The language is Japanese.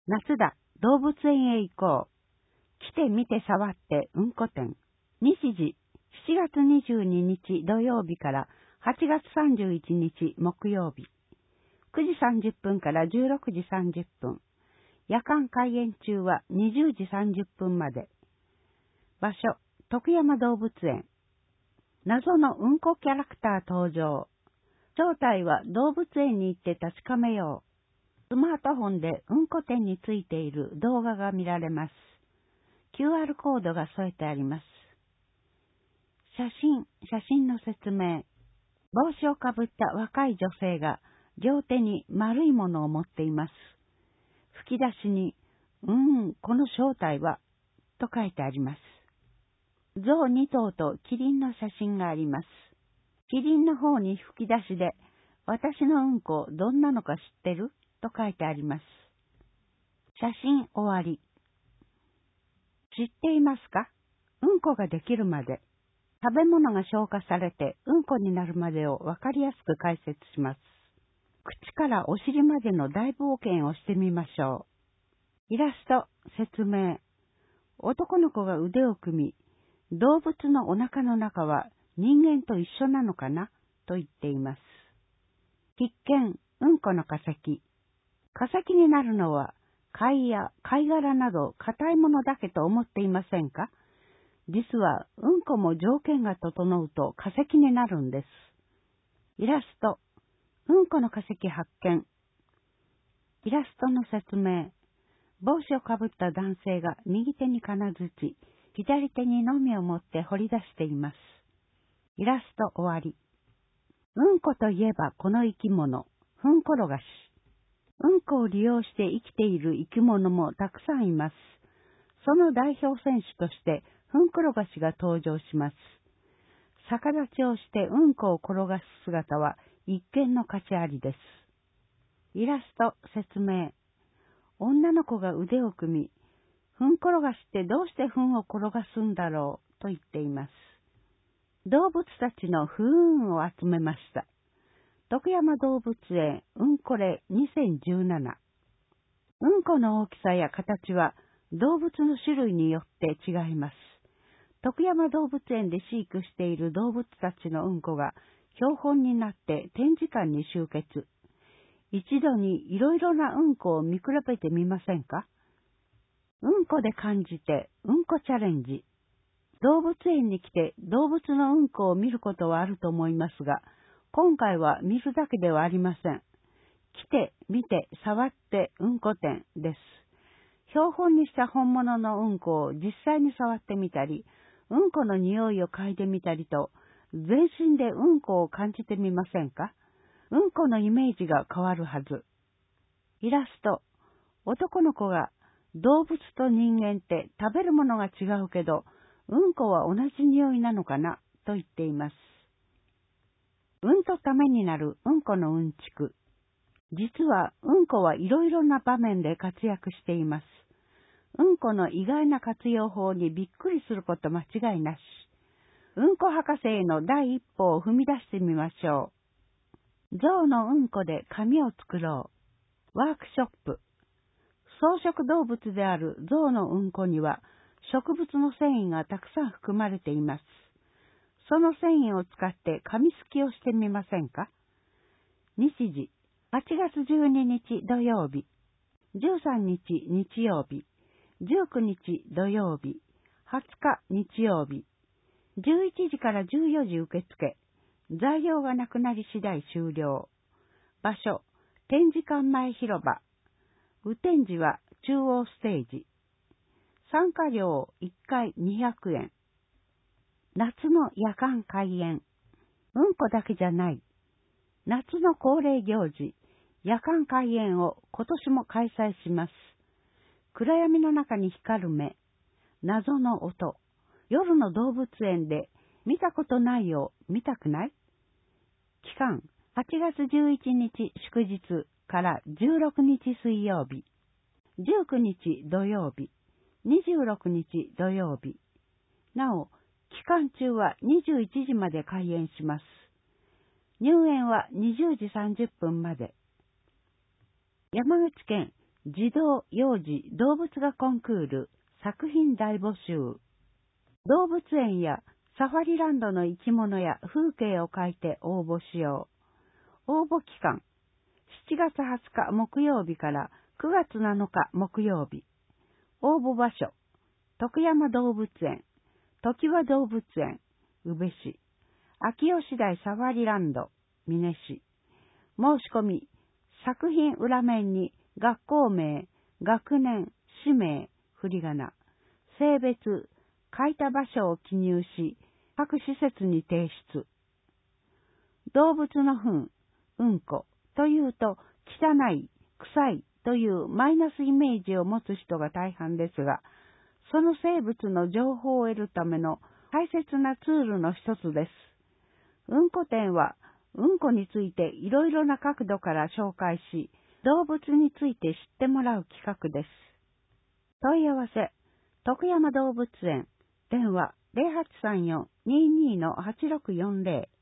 夏だ、動物園へ行こう。来て見て触ってうんこ展。日時、7月22日土曜日から8月31日木曜日。9時30分から16時30分。夜間開園中は20時30分まで。場所、徳山動物園。謎のうんこキャラクター登場。正体は動物園に行って確かめよう。スマートフォンでうんこ店についている動画が見られます。QR コードが添えてあります。写真の説明。帽子をかぶった若い女性が両手に丸いものを持っています。吹き出しに、この正体は、と書いてあります。象2頭とキリンの写真があります。キリンの方に吹き出しで、私のうんこどんなのか知ってる？と書いてあります。写真終わり。知っていますか？うんこができるまで、食べ物が消化されてうんこになるまでをわかりやすく解説します。口からお尻までの大冒険をしてみましょう。イラスト、説明。男の子が腕を組み、動物のお腹の中は人間と一緒なのかなと言っています。必見、うんこの化石。化石になるのは貝や貝殻など硬いものだけと思っていませんか？実はうんこも条件が整うと化石になるんです。イラスト、うんこの化石発見。イラストの説明。帽子をかぶった男性が右手に金槌、左手にのみを持って掘り出しています。イラスト終わり。うんこといえばこの生き物、ふんころがし。うんこを利用して生きている生き物もたくさんいます。その代表選手として、ふんころがしが登場します。逆立ちをしてうんこを転がす姿は一見の価値ありです。イラスト、説明。女の子が腕を組み、ふん転がしってどうしてふんを転がすんだろうと言っています。動物たちのふーんを集めました。徳山動物園うんこれ2017。うんこの大きさや形は動物の種類によって違います。徳山動物園で飼育している動物たちのうんこが標本になって展示館に集結。一度にいろいろなうんこを見比べてみませんか？うんこで感じてうんこチャレンジ。動物園に来て動物のうんこを見ることはあると思いますが、今回は見るだけではありません。来て、見て、触ってうんこ展です。標本にした本物のうんこを実際に触ってみたり、うんこの匂いを嗅いでみたりと、全身でうんこを感じてみませんか？うんこのイメージが変わるはず。イラスト。男の子が動物と人間って食べるものが違うけど、うんこは同じ匂いなのかなと言っています。うんとためになるうんこのうんちく。実はうんこはいろいろな場面で活躍しています。うんこの意外な活用法にびっくりすること間違いなし。うんこ博士への第一歩を踏み出してみましょう。象のうんこで紙を作ろう。ワークショップ。草食動物である象のうんこには植物の繊維がたくさん含まれています。その繊維を使って紙すきをしてみませんか？日時、8月12日土曜日、13日日曜日、19日土曜日、20日日曜日、11時から14時受付、材料がなくなり次第終了。場所、展示館前広場。雨天時は中央ステージ。参加料1回200円。夏の夜間開園。うんこだけじゃない。夏の恒例行事、夜間開園を今年も開催します。暗闇の中に光る目、謎の音、夜の動物園で見たことないを見たくない？期間、8月11日祝日から16日水曜日、19日土曜日、26日土曜日。なお、期間中は21時まで開園します。入園は20時30分まで。山口県児童幼児動物画コンクール作品大募集。動物園やサファリランドの生き物や風景を書いて応募しよう。応募期間、7月20日木曜日から9月7日木曜日。応募場所、徳山動物園、常盤動物園、宇部市、秋吉台サファリランド、美祢市。申し込み、作品裏面に学校名、学年、氏名、振り仮名、性別、書いた場所を記入し、各施設に提出。動物の糞、うんこというと、汚い、臭いというマイナスイメージを持つ人が大半ですが、その生物の情報を得るための大切なツールの一つです。うんこ展は、うんこについていろいろな角度から紹介し、動物について知ってもらう企画です。問い合わせ、徳山動物園、電話 0834-22-8640